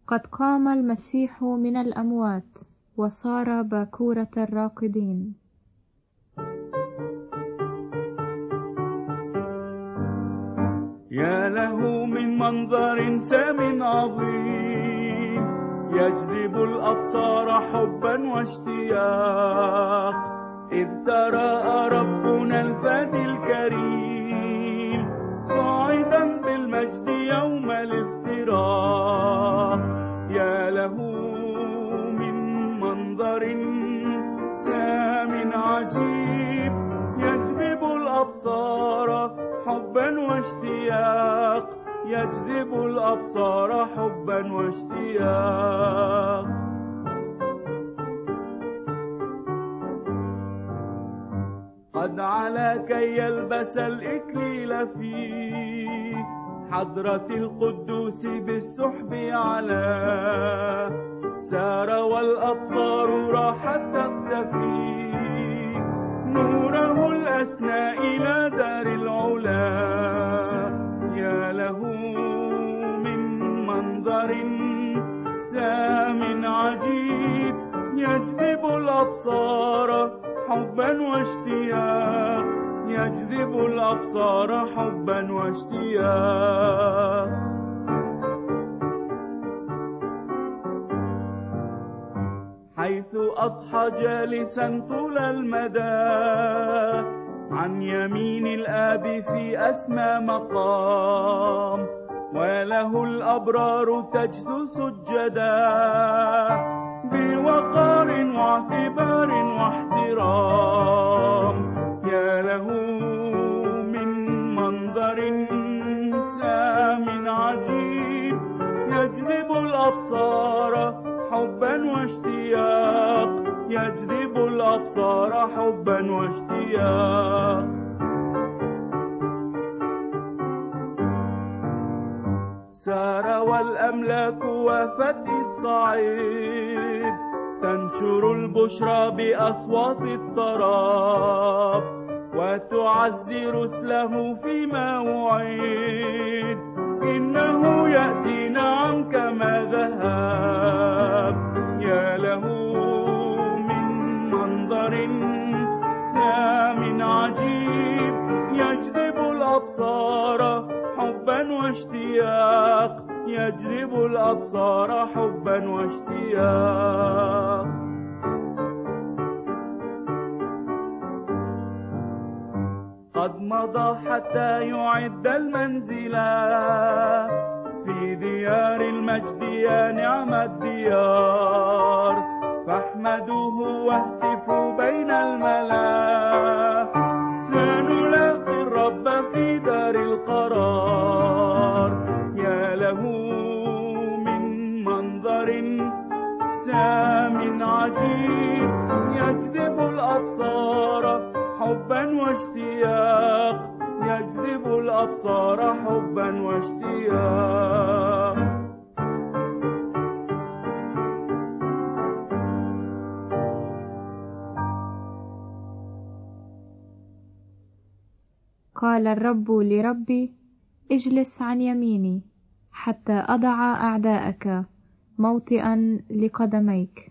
قد قام المسيح من الأموات وصار باكورة الراقدين. يا له من منظر سام عظيم، يجذب الأبصار حبا واشتياق، إذ تراءى ربنا الفادي الكريم صاعدا بالمجد يوم الافتراق. يا له من منظر سام عجيب، يجذب الأبصار حبا واشتياق، يجذب الأبصار حبا واشتياق. قد علا كي يلبس الإكليل في حضرة القدوس بالسحب على، سار والأبصار راحت تختفي، نوره الأسنى إلى دار العلا. يا له من منظر سام عجيب، يجذب الأبصار حبا واشتياق، يجذب الأبصار حبا واشتياق. حيث أضحى جالسا طول المدى عن يمين الآب في أسمى مقام، وله الأبرار تجد سجدا بوقار واعتبار واحترام. يا له من منظر سام عجيب، يجذب الأبصار حبا واشتياق، يجذب الأبصار حبا واشتياق. سار والأملاك وافت إذ صعيد، تنشر البشرى بأصوات الطراب، وتعزي رسله فيما وعيد، إنه يأتي نعم كما ذهب. يا له من منظر سام عجيب، يجذب الأبصار حبا واشتياق، يجذب الأبصار حبا واشتياق. قد مضى حتى يعد المنزل في ديار المجد، يا نعم الديار، فاحمدوه واهتفوا بين الملا، سنلاقي الرب في دار القرار. يا له من منظر سام عجيب، يجذب الأبصار حبا واشتياق، يجذب الأبصار حبا واشتياق. قال الرب لربي: اجلس عن يميني حتى أضع أعداءك موطئا لقدميك.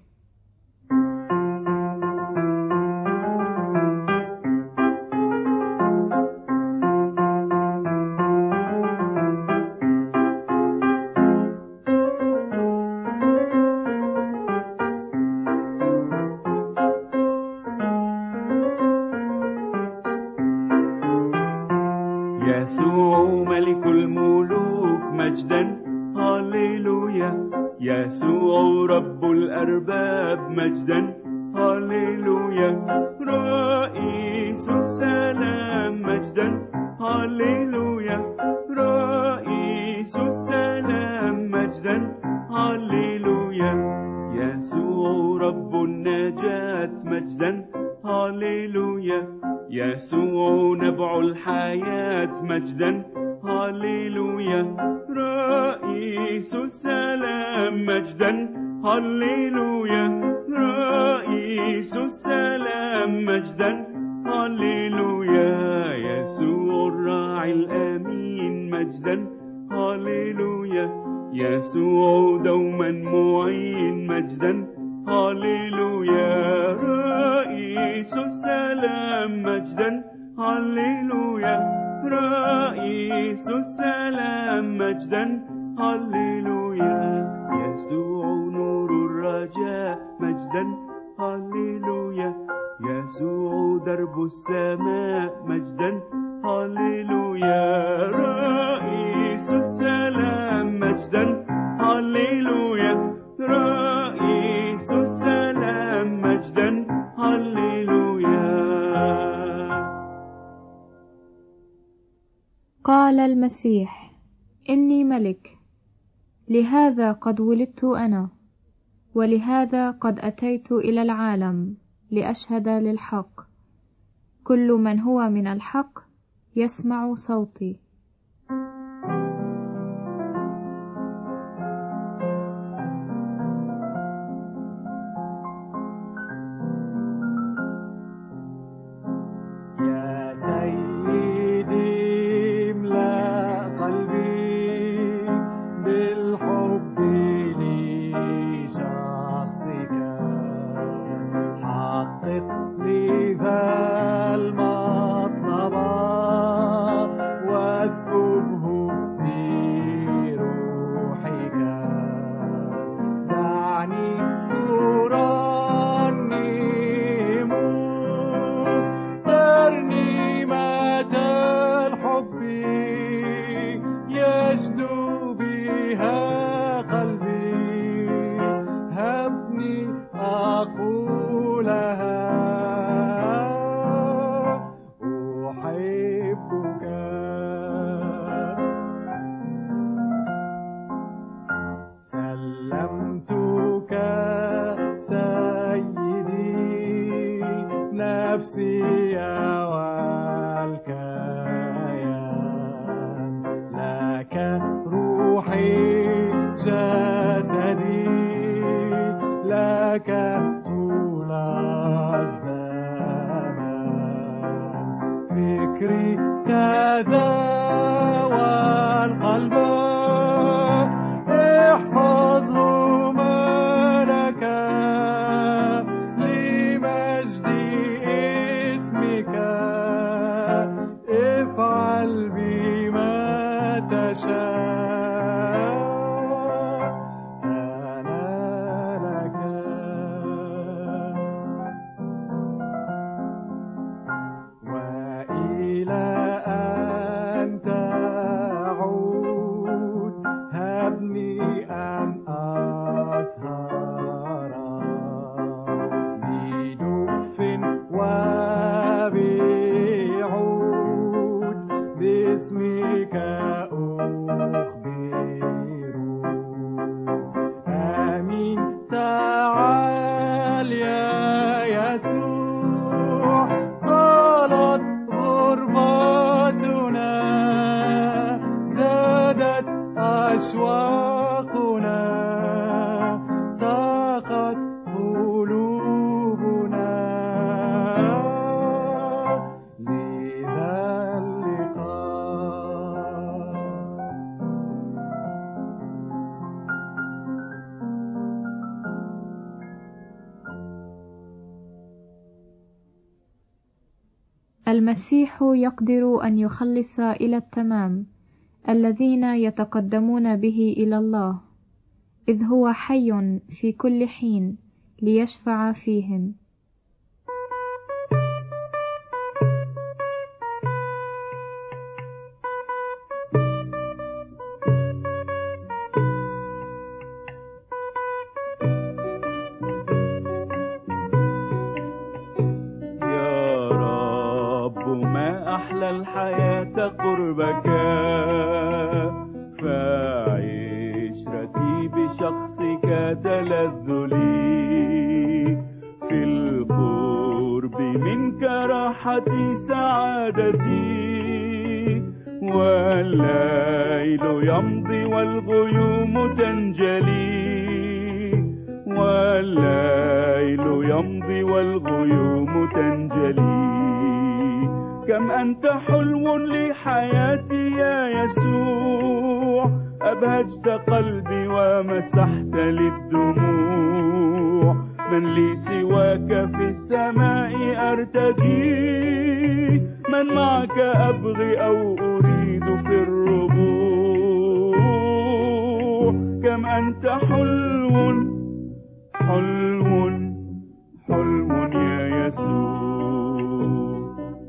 يسوع ملك الملوك مجدا هاليلويا، يسوع رب الأرباب مجدا هاليلويا، رئيس السلام مجدا هاليلويا، رئيس السلام مجدا هاليلويا، يسوع رب النجاة مجدا هاليلويا، يسوع نبع الحياة مجدا هاليلويا، رئيس السلام مجدا هاليلويا، رئيس السلام مجدا هاليلويا، يسوع الراعي الأمين مجدا هاليلويا، يسوع دوما معين مجدا هللويا. رئيس السلام مجدا هللويا. رئيس السلام مجدا هللويا. يسوع نور الرجاء مجدا هللويا. يسوع درب السماء مجدا هللويا. رئيس السلام مجدا هللويا. رئيس السلام مجدا هللويا. قال المسيح: إني ملك، لهذا قد ولدت أنا، ولهذا قد أتيت إلى العالم لأشهد للحق. كل من هو من الحق يسمع صوتي. يا سيدي املأ قلبي بالحب لشخصك، حقق لي ذا المطلب واسكبه بروحك. دعني أرنم ترنيمة الحب يشدو بها قلبي. هبني أقولها أحبك. سلمتك سيدي نفسي والكيان، لك روحي جسدي، لك طول الزمان. فكري كذا والقلب احفظهما لك لمجد اسمك. افعل بما تشاء أنا لك. وإلى أن تعود هبني أن أسهر بدف وبعود باسمك أخبر. آمين. تعال يا يسوع، طالت غربتنا، زادت أشواقنا، طاقت قلوبنا لذا اللقاء. المسيح يقدر أن يخلص إلى التمام الذين يتقدمون به إلى الله، إذ هو حي في كل حين ليشفع فيهم. يا رب ما أحلى الحياة قربك، فعشرتي بشخصك تلذ لي. في القرب منك راحتي سعادتي، والليل يمضي والغيوم تنجلي، والليل يمضي والغيوم تنجلي. كم أنت حلو لحياتي يا يسوع، أبهجت قلبي ومسحت للدموع. من لي سواك في السماء أرتجي، من معك أبغي أو أريد في الربوع. كم أنت حلو حلو حلم يا يسوع.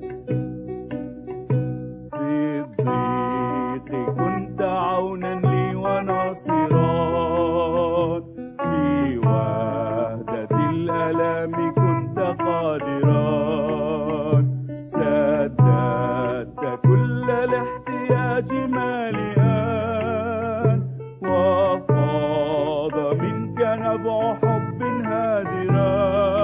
في الضيق كنت عونا لي وناصرا، في وحدة الألام كنت قادرا. سددت كل الاحتياج مالئا، وفاض منك نبع حب هادرا،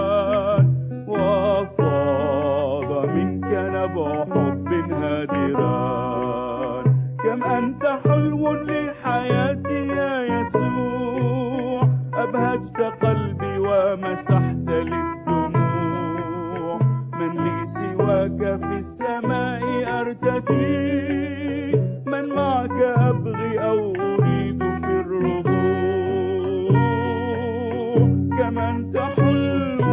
وفاض منك نبع حب هادرا. كم أنت حلو لحياتي يا يسوع، أبهجت قلبي ومسحت للدموع. من لي سواك في السماء أرتجي، من معك أبغي أو أريد في الربوع. كم أنت حلو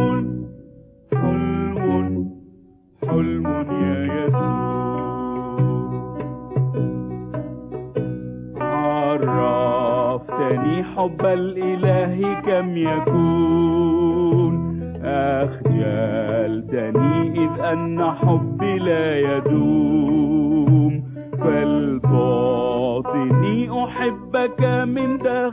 حلم حلم يا يسوع. عرفتني حب الإله كم يكون، أخجلتني إذ أن حبي لا يدوم. فلتعطني أحبك من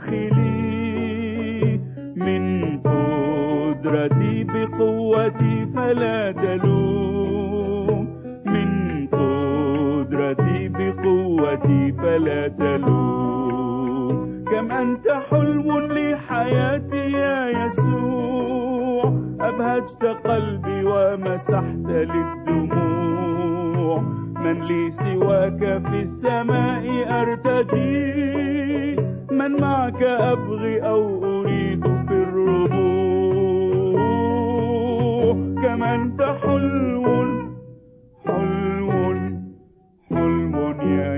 داخلي، من قدرتي بقوتي فلا تلوم، من قدرتي بقوتي فلا تلوم. كم أنت حلو لحياتي يا يسوع، أبهجت قلبي ومسحت للدموع. من لي سواك في السماء أرتجي، من معك أبغي أو أريد في الربوع. كم أنت حلو حلو حلم يا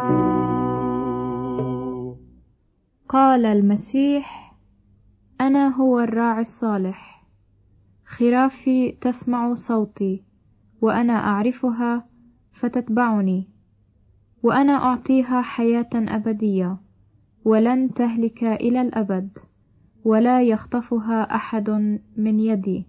يسوع. قال المسيح: أنا هو الراعي الصالح، خرافي تسمع صوتي، وأنا أعرفها فتتبعني، وأنا أعطيها حياة أبدية، ولن تهلك إلى الأبد، ولا يخطفها أحد من يدي.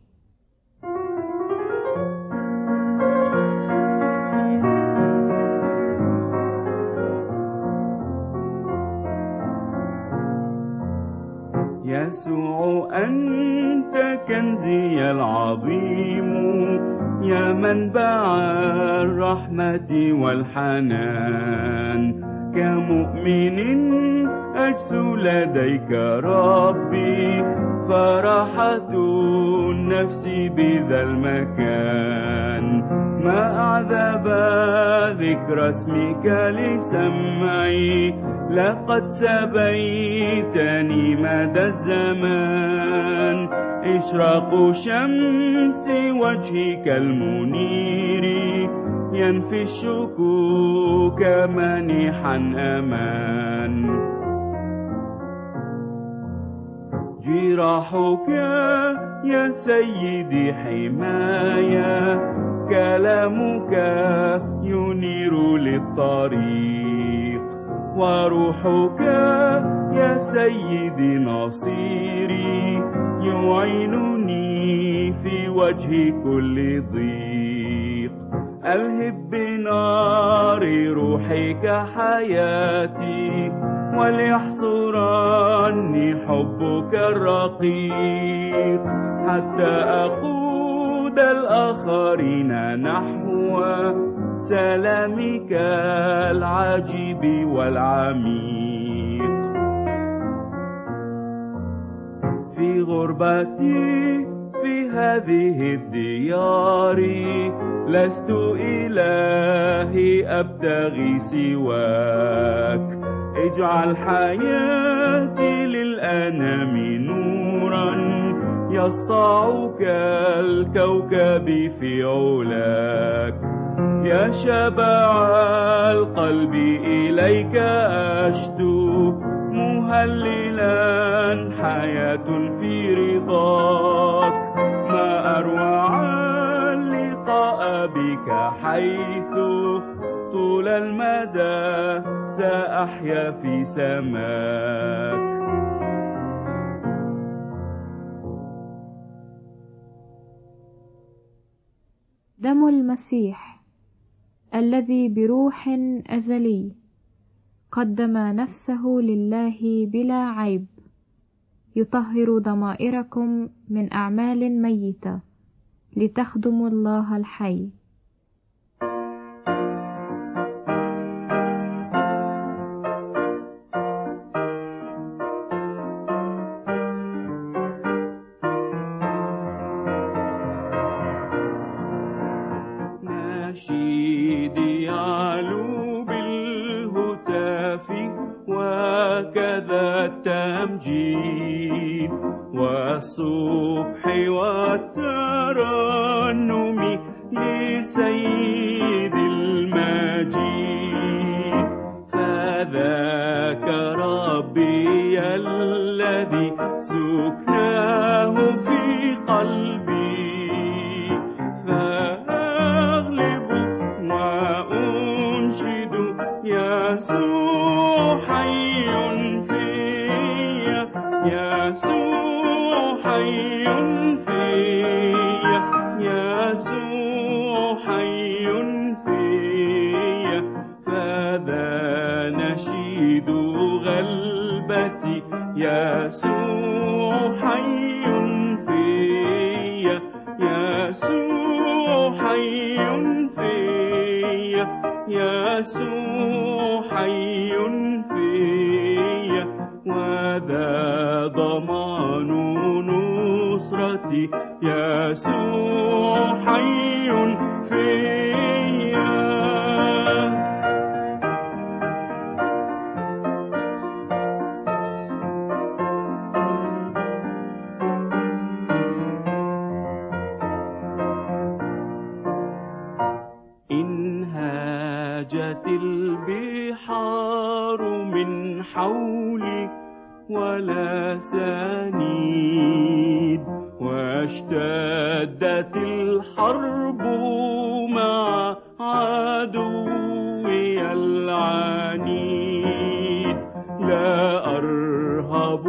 يسوع أنت كنزي العظيم، يا منبع الرحمة والحنان. كمؤمن أجثو لديك ربي، فرحة النفس بذا المكان. ما أعذب ذكر اسمك لسمعي، لقد سبيتني مدى الزمان. إشراق شمس وجهك المنير، ينفي الشكوك مانحا أمان. جراحك يا سيدي حماية، كلامك ينير للطريق. وروحك يا سيدي نصيري، يعينني في وجه كل ضيق. ألهب بنار روحك حياتي، وليحصرني حبك الرقيق، حتى أقود الآخرين نحو سلامك العجيب والعميق. في غربتي في هذه الديار، لست إلهي أبتغي سواك. اجعل حياتي للأنام نورا، يسطع كالكوكب في علاك. يا شبع القلب إليك أشدو مهللا حياة في رضاك. ما أروع اللقاء بك حيث طول المدى سأحيا في سماك. دم المسيح الذي بروح أزلي قدم نفسه لله بلا عيب يطهر ضمائركم من أعمال ميتة لتخدموا الله الحي. نشيدي يعلو بالهتاف وكذا التمجيد والصبح والترنم لسيد المجيد. فذاك ربي الذي سكناه في قلبي يسوع حي فيا، يسوع حي فيا، يسوع حي فيا. فذا نشيد غلبتي، يسوع حي فيا، يسوع حي فيا، يسوع حي فيا. وذا ضمان نصرتي، يسوع حي فيا. جت البحار من حولي ولا سنيد، واشتدت الحرب مع عدوي العنيد. لا أرهب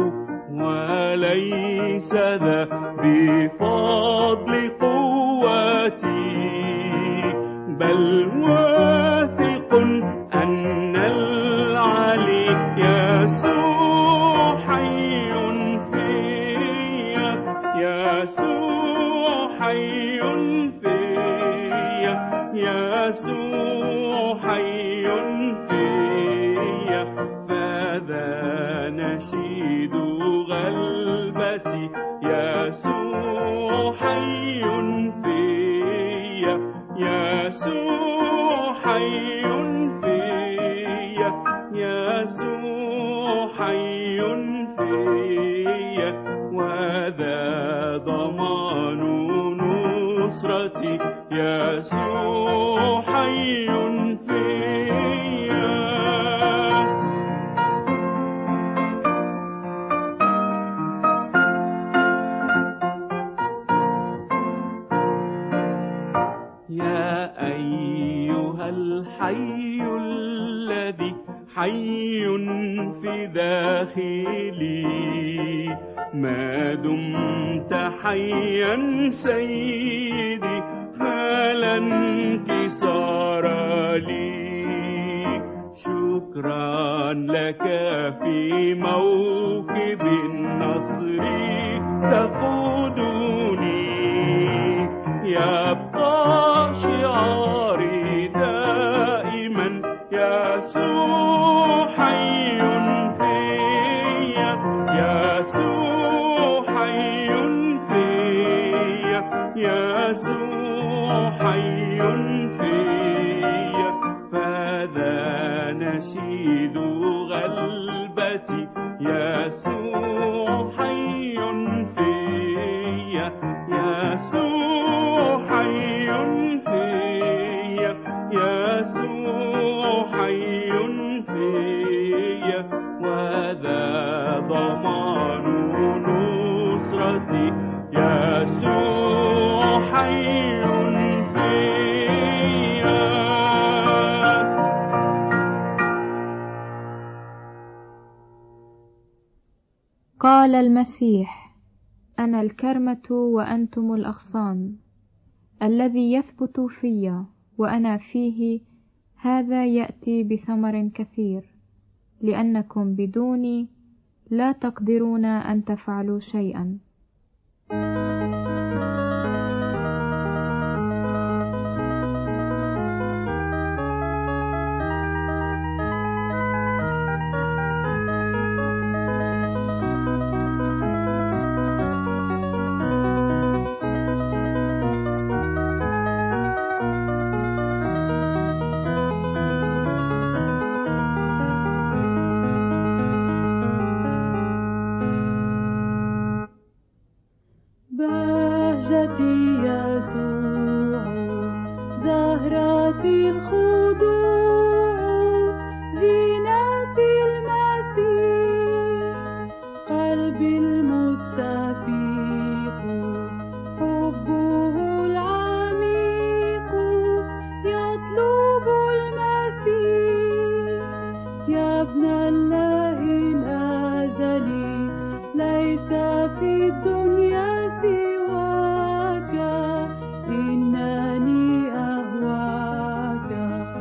وليس ذا بفضل قوتي، بل واثق أن العلي يسوع حي فيا، يسوع حي فيا، يسوع حي فيا. فذا نشيد غلبتي، يسوع حي فيا، يسوع حي فيا، يسوع حي فيا. وذا ضمان نصرتي، يسوع حي فيا. يا أيها الحي الذي حي في داخلي، ما دمت حيا سيدي فلا انكسار لي. شكرا لك في موكب النصر تقودني، يبقى شعاري دائما، يسوع حي فيا، يسوع حي فيا، يسوع حي فيا. فذا نشيد غلبتي، يسوع حي فيا، يسوع حي فيا، نصرتي، يسوع حي فيا. قال المسيح: أنا الكرمة وأنتم الأغصان، الذي يثبت في وأنا فيه هذا يأتي بثمر كثير، لأنكم بدوني لا تقدرون أن تفعلوا شيئا. بهجتي يسوع، زهرتي الخضوع، زينتي المسيح، قلبي المستفيق، حبه العميق، يطلب المسيح. يا ابن الله الأزلي، ليس في الدنيا سواك، إنني أهواك.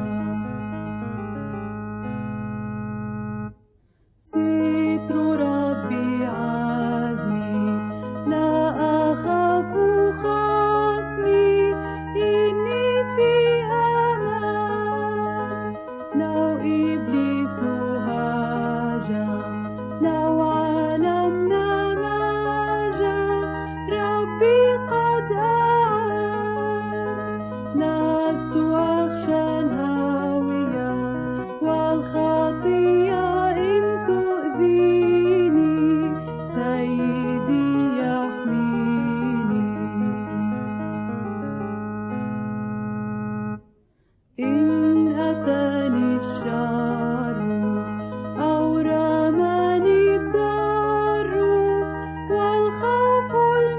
ستر ربي عزمي، لا أخاف خصمي، إني في أمان. لو إبليس هاجم، لو عالمنا ماجا، ربي قد أعان. لست أخشى الهاوية والخطية إن تؤذيني، سيدي يحميني. إن أتاني الشر أو رماني الضر والخوف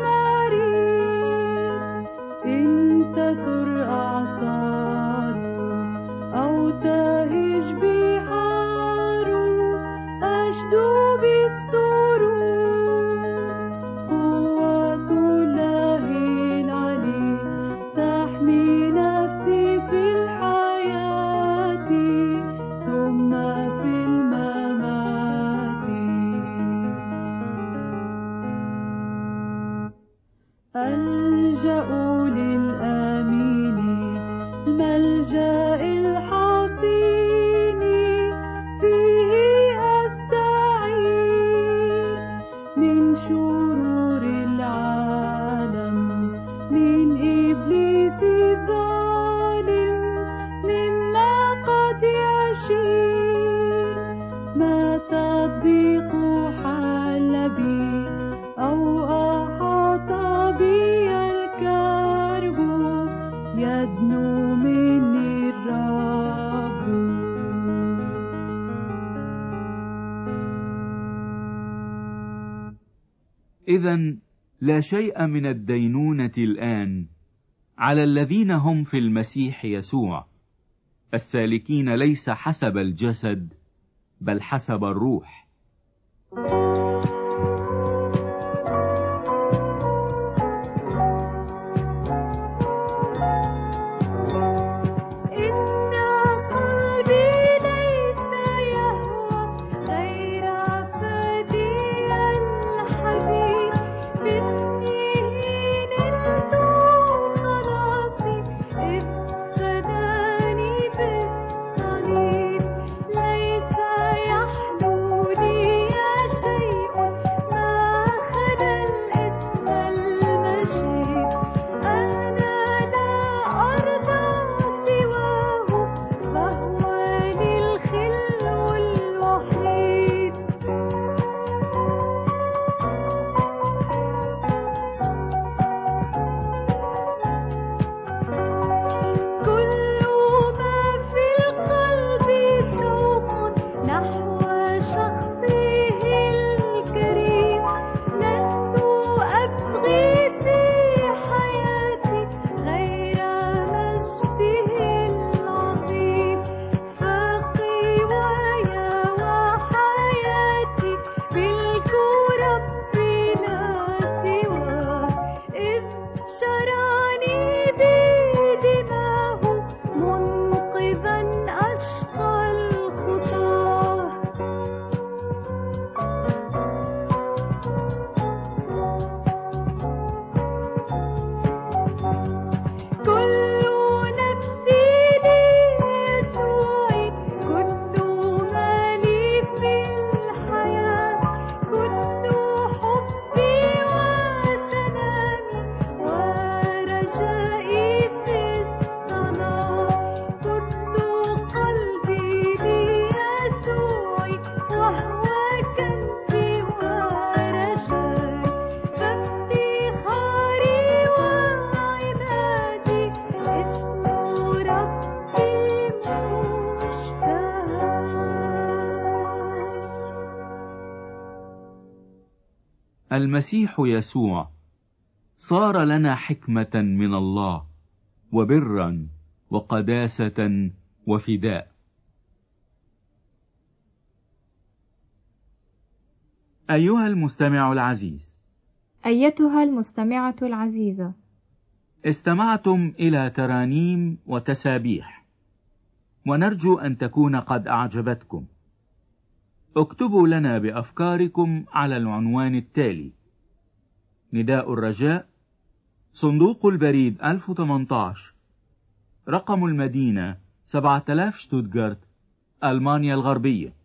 المريض، إن تثر أعصار أو تهج بحار، أشدو بالسرور. قوة الله العلي تحمي نفسي في الحياة ثم في الممات. ألجأ للآمين، الملجأ الحصين، فيه أستعين من شرور العالم، من إبليس الظالم، مما قد يشين. متى الضيق حل بي أو أحاط بي الكرب، يدنو مني الرب. إذن لا شيء من الدينونة الآن على الذين هم في المسيح يسوع، السالكين ليس حسب الجسد بل حسب الروح. ليس يحلو لي شيء المسيح يسوع صار لنا حكمة من الله وبرا وقداسة وفداء. أيها المستمع العزيز، أيتها المستمعة العزيزة، استمعتم إلى ترانيم وتسابيح، ونرجو أن تكون قد أعجبتكم. اكتبوا لنا بأفكاركم على العنوان التالي: نداء الرجاء، صندوق البريد 1018، رقم المدينة 7000 شتوتغارت، ألمانيا الغربية.